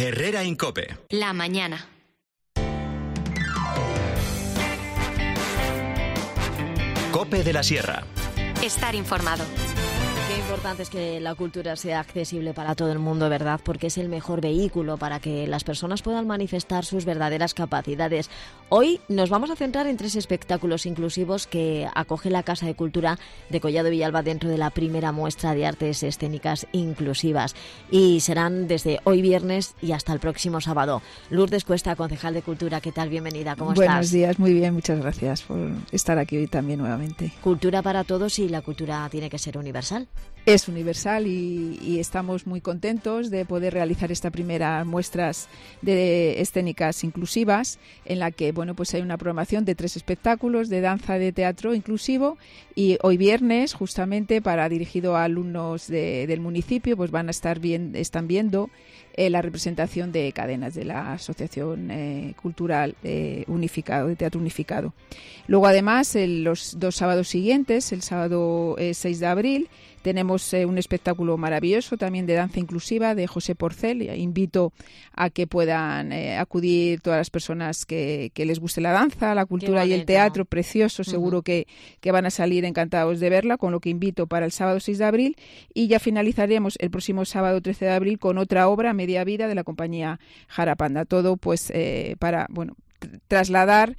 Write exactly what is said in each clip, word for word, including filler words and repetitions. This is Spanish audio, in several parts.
Herrera en COPE. La mañana. COPE de la Sierra. Estar informado. Qué importante es que la cultura sea accesible para todo el mundo, ¿verdad? Porque es el mejor vehículo para que las personas puedan manifestar sus verdaderas capacidades. Hoy nos vamos a centrar en tres espectáculos inclusivos que acoge la Casa de Cultura de Collado Villalba dentro de la primera muestra de artes escénicas inclusivas. Y serán desde hoy viernes y hasta el próximo sábado. Lourdes Cuesta, concejal de Cultura, ¿qué tal? Bienvenida, ¿cómo estás? Buenos días, muy bien, muchas gracias por estar aquí hoy también nuevamente. Cultura para todos y la cultura tiene que ser universal. Es universal y, y estamos muy contentos de poder realizar esta primera muestras de escénicas inclusivas en la que bueno pues hay una programación de tres espectáculos de danza, de teatro inclusivo, y hoy viernes justamente para dirigido a alumnos de, del municipio pues van a estar bien están viendo eh, la representación de Cadenas de la Asociación eh, Cultural eh, Unificado de Teatro Unificado. Luego además el, los dos sábados siguientes, el sábado eh, seis de abril, tenemos eh, un espectáculo maravilloso también de danza inclusiva de José Porcel. Invito a que puedan eh, acudir todas las personas que, que les guste la danza, la cultura y el teatro, precioso, seguro uh-huh. que, que van a salir encantados de verla, con lo que invito para el sábado seis de abril, y ya finalizaremos el próximo sábado trece de abril con otra obra, Media Vida, de la compañía Jarapanda. Todo pues eh, para, bueno, trasladar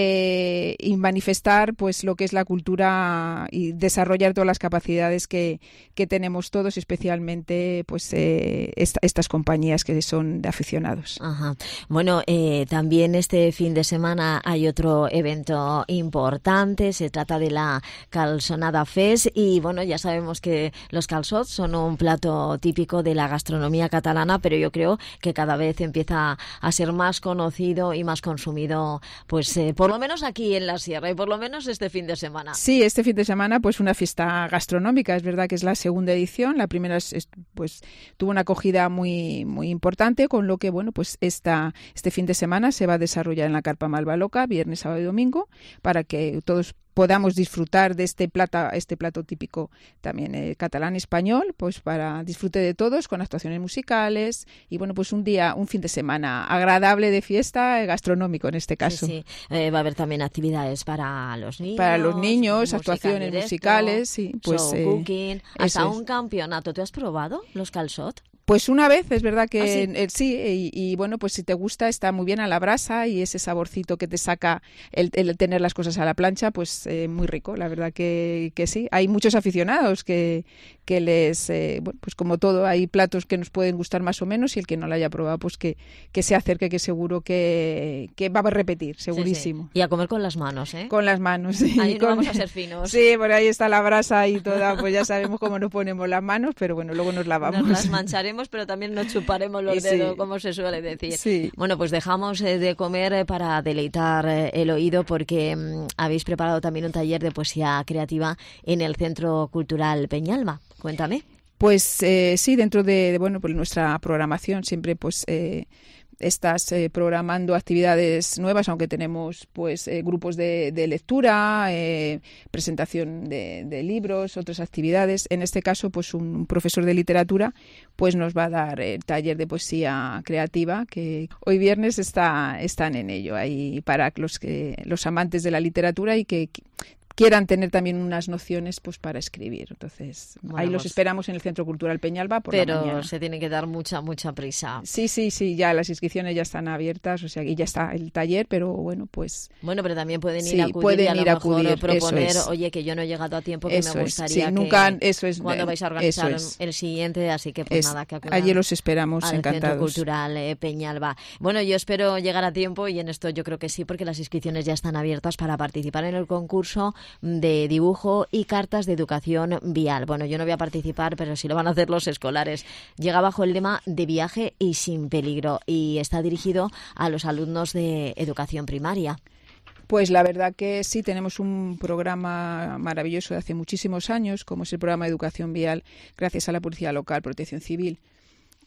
eh, y manifestar pues lo que es la cultura y desarrollar todas las capacidades que, que tenemos todos, especialmente pues eh, esta, estas compañías que son de aficionados. Ajá. Bueno, eh, también este fin de semana hay otro evento importante, se trata de la Calçonada Fest, y bueno, ya sabemos que los calçots son un plato típico de la gastronomía catalana, pero yo creo que cada vez empieza a ser más conocido y más consumido pues eh, por lo menos aquí en la Sierra, y por lo menos este fin de semana. Sí, este fin de semana pues una fiesta gastronómica. Es verdad que es la segunda edición, la primera es, es, pues tuvo una acogida muy muy importante, con lo que bueno pues esta este fin de semana se va a desarrollar en la Carpa Malvaloca, viernes, sábado y domingo, para que todos podamos disfrutar de este plato, este plato típico también eh, catalán español, pues para disfrute de todos, con actuaciones musicales y bueno, pues un día, un fin de semana agradable de fiesta, eh, gastronómico en este caso. Sí, sí. Eh, va a haber también actividades para los niños. Para los niños, actuaciones directo, musicales, sí, pues show, eh, cooking, hasta es. un campeonato. ¿Tú has probado los calçots? Pues una vez, es verdad que ¿Ah, sí? Eh, sí, y, y bueno, pues si te gusta está muy bien a la brasa, y ese saborcito que te saca el, el tener las cosas a la plancha, pues eh, muy rico, la verdad que, que sí. Hay muchos aficionados que, que les, eh, bueno, pues como todo, hay platos que nos pueden gustar más o menos, y el que no lo haya probado, pues que, que se acerque, que seguro que, que va a repetir, segurísimo. Sí, sí. Y a comer con las manos, ¿eh? Con las manos, sí. Ahí no con... vamos a ser finos. Sí, por ahí está la brasa y toda, pues ya sabemos cómo nos ponemos las manos, pero bueno, luego nos lavamos. Nos las mancharemos, pero también nos chuparemos los sí. dedos, como se suele decir. Sí. Bueno, pues dejamos eh, de comer eh, para deleitar eh, el oído, porque mmm, habéis preparado también un taller de poesía creativa en el Centro Cultural Peñalba. Cuéntame. Pues eh, sí, dentro de, de bueno, pues nuestra programación siempre pues eh, estás eh, programando actividades nuevas, aunque tenemos pues eh, grupos de, de lectura, eh, presentación de, de libros, otras actividades. En este caso, pues un profesor de literatura pues nos va a dar el taller de poesía creativa, que hoy viernes está están en ello, ahí para los que los amantes de la literatura y que quieran tener también unas nociones pues para escribir. Entonces, bueno, ahí los esperamos en el Centro Cultural Peñalba por pero la mañana. Pero se tiene que dar mucha, mucha prisa. Sí, sí, sí, ya las inscripciones ya están abiertas, o sea, y ya está el taller, pero bueno, pues... Bueno, pero también pueden ir sí, a acudir pueden y a lo ir a mejor acudir, proponer, eso es. Oye, que yo no he llegado a tiempo, que eso me es, gustaría sí, que... Nunca, eso es, cuando vais a organizar es. el siguiente, así que pues es, nada, que acudan allí los esperamos, al encantados. Centro Cultural eh, Peñalba. Bueno, yo espero llegar a tiempo, y en esto yo creo que sí, porque las inscripciones ya están abiertas para participar en el concurso de dibujo y cartas de educación vial. Bueno, yo no voy a participar, pero sí lo van a hacer los escolares. Llega bajo el lema de viaje y sin peligro, y está dirigido a los alumnos de educación primaria. Pues la verdad que sí, tenemos un programa maravilloso de hace muchísimos años, como es el programa de educación vial, gracias a la Policía Local, Protección Civil,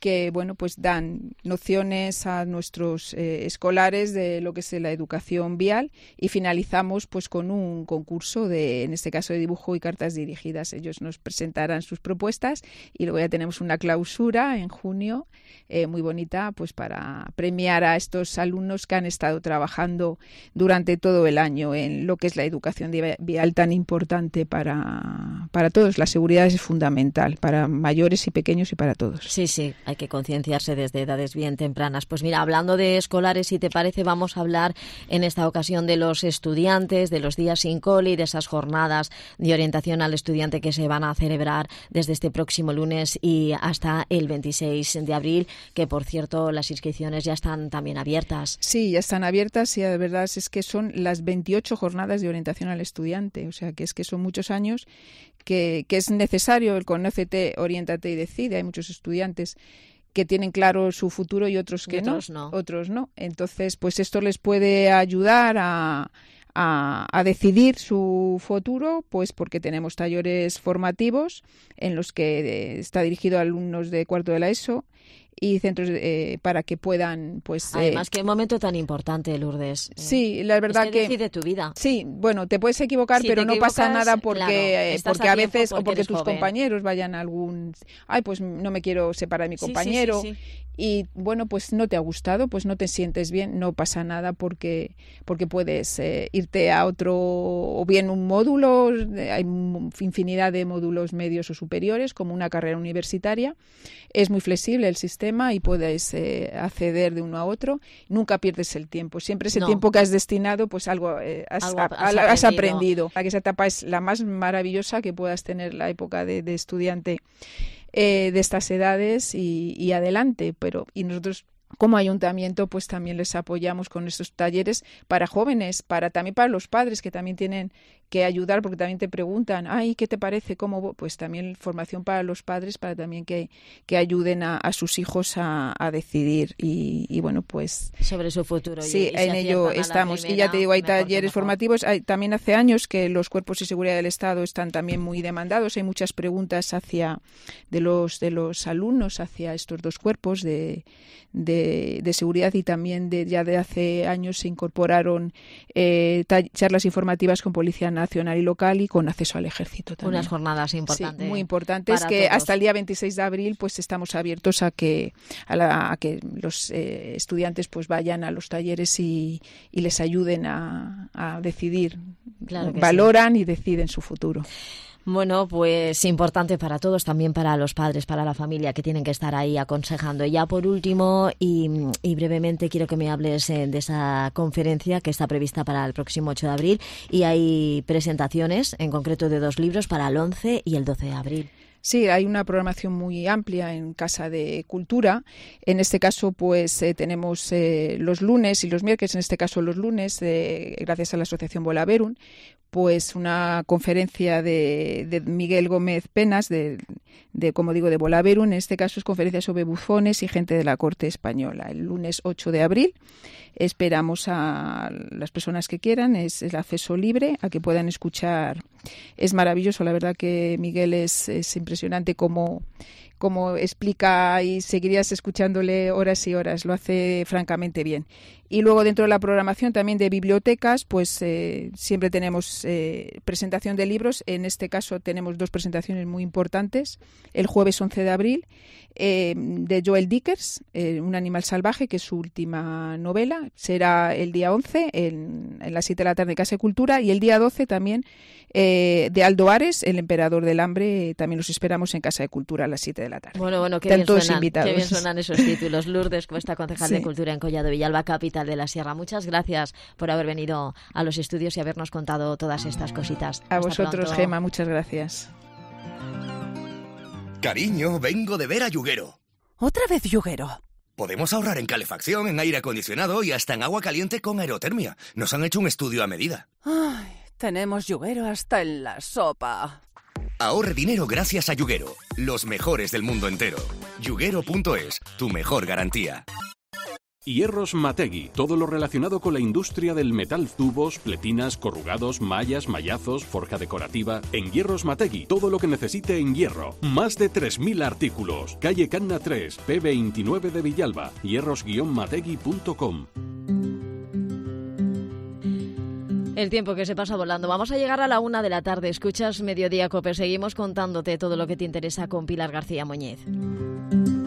que bueno, pues dan nociones a nuestros eh, escolares de lo que es la educación vial, y finalizamos pues con un concurso de, en este caso, de dibujo y cartas dirigidas. Ellos nos presentarán sus propuestas y luego ya tenemos una clausura en junio eh, muy bonita, pues para premiar a estos alumnos que han estado trabajando durante todo el año en lo que es la educación vial tan importante para, para todos. La seguridad es fundamental para mayores y pequeños y para todos. Sí, sí, hay que concienciarse desde edades bien tempranas. Pues mira, hablando de escolares, si te parece, vamos a hablar en esta ocasión de los estudiantes, de los días sin cole y de esas jornadas de orientación al estudiante que se van a celebrar desde este próximo lunes y hasta el veintiséis de abril, que por cierto las inscripciones ya están también abiertas. Sí, ya están abiertas y la verdad es que son las veintiocho jornadas de orientación al estudiante, o sea que es que son muchos años que, que es necesario el Conócete, Oriéntate y Decide. Hay muchos estudiantes que tienen claro su futuro y otros que y otros no, no. Otros no. Entonces, pues esto les puede ayudar a, a, a decidir su futuro, pues porque tenemos talleres formativos en los que está dirigido a alumnos de cuarto de la ESO y centros eh, para que puedan, pues... Además, eh, qué momento tan importante, Lourdes. Sí, la verdad es que... que... decide tu vida. Sí, bueno, te puedes equivocar, si pero no pasa nada porque, claro, eh, porque a, a veces, porque o porque tus joven. compañeros vayan a algún... Ay, pues no me quiero separar de mi compañero. Sí, sí, sí, sí. Y bueno, pues no te ha gustado, pues no te sientes bien, no pasa nada porque, porque puedes eh, irte a otro, o bien un módulo, hay infinidad de módulos medios o superiores, como una carrera universitaria. Es muy flexible el sistema y puedes eh, acceder de uno a otro. Nunca pierdes el tiempo. Siempre ese no. tiempo que has destinado, pues algo, eh, has, algo a, has, has aprendido. aprendido. Esa etapa es la más maravillosa que puedas tener la época de, de estudiante eh, de estas edades y, y adelante. Pero y nosotros como ayuntamiento pues también les apoyamos con estos talleres para jóvenes, para también para los padres que también tienen que ayudar, porque también te preguntan, ay, ¿qué te parece? ¿Cómo? Pues también formación para los padres, para también que, que ayuden a, a sus hijos a, a decidir y, y bueno, pues... Sobre su futuro. Sí, y, y en ello estamos. Primera, y ya te digo, hay talleres formativos. Hay, también hace años que los cuerpos y seguridad del Estado están también muy demandados. Hay muchas preguntas hacia de los de los alumnos hacia estos dos cuerpos de, de, de seguridad y también de ya de hace años se incorporaron eh, charlas informativas con Policía Nacional y local y con acceso al ejército también. Unas jornadas importantes. Sí, muy importantes que todos. Hasta el día veintiséis de abril pues estamos abiertos a que a, la, a que los eh, estudiantes pues vayan a los talleres y, y les ayuden a, a decidir. Claro que Valoran sí. y deciden su futuro. Bueno, pues importante para todos, también para los padres, para la familia, que tienen que estar ahí aconsejando. Y ya por último, y, y brevemente, quiero que me hables eh, de esa conferencia que está prevista para el próximo ocho de abril. Y hay presentaciones, en concreto de dos libros, para el once y el doce de abril. Sí, hay una programación muy amplia en Casa de Cultura. En este caso, pues eh, tenemos eh, los lunes y los miércoles, en este caso los lunes, eh, gracias a la Asociación Volaverum, pues una conferencia de, de Miguel Gómez Penas, de, de, como digo, de Volaverum. En este caso es conferencia sobre bufones y gente de la corte española. El lunes ocho de abril esperamos a las personas que quieran, es el acceso libre a que puedan escuchar. Es maravilloso, la verdad que Miguel es, es impresionante cómo, cómo explica y seguirías escuchándole horas y horas, lo hace francamente bien. Y luego dentro de la programación también de bibliotecas, pues eh, siempre tenemos eh, presentación de libros. En este caso tenemos dos presentaciones muy importantes. El jueves once de abril eh, de Joel Dickers, eh, Un animal salvaje, que es su última novela. Será el día once en, en las siete de la tarde en Casa de Cultura, y el día doce también eh, de Aldo Ares, El emperador del hambre. Eh, también los esperamos en Casa de Cultura a las siete de la tarde. Bueno, bueno, qué Están bien, todos suenan, invitados. qué bien suenan esos títulos. Lourdes, cuesta concejal Sí. de Cultura en Collado Villalba, capital de la Sierra. Muchas gracias por haber venido a los estudios y habernos contado todas estas cositas. A Hasta vosotros, pronto. Gema, muchas gracias. Cariño, vengo de ver a Yuguero. ¿Otra vez Yuguero? Podemos ahorrar en calefacción, en aire acondicionado y hasta en agua caliente con aerotermia. Nos han hecho un estudio a medida. Ay, tenemos Yuguero hasta en la sopa. Ahorre dinero gracias a Yuguero. Los mejores del mundo entero. Yuguero punto es, tu mejor garantía. Hierros Mategui, todo lo relacionado con la industria del metal, tubos, pletinas, corrugados, mallas, mallazos, forja decorativa. En Hierros Mategui, todo lo que necesite en hierro. Más de tres mil artículos. Calle Canna tres, P veintinueve de Villalba. hierros guion mategui punto com. El tiempo que se pasa volando. Vamos a llegar a la una de la tarde. Escuchas Mediodía Cope. Seguimos contándote todo lo que te interesa con Pilar García Muñiz.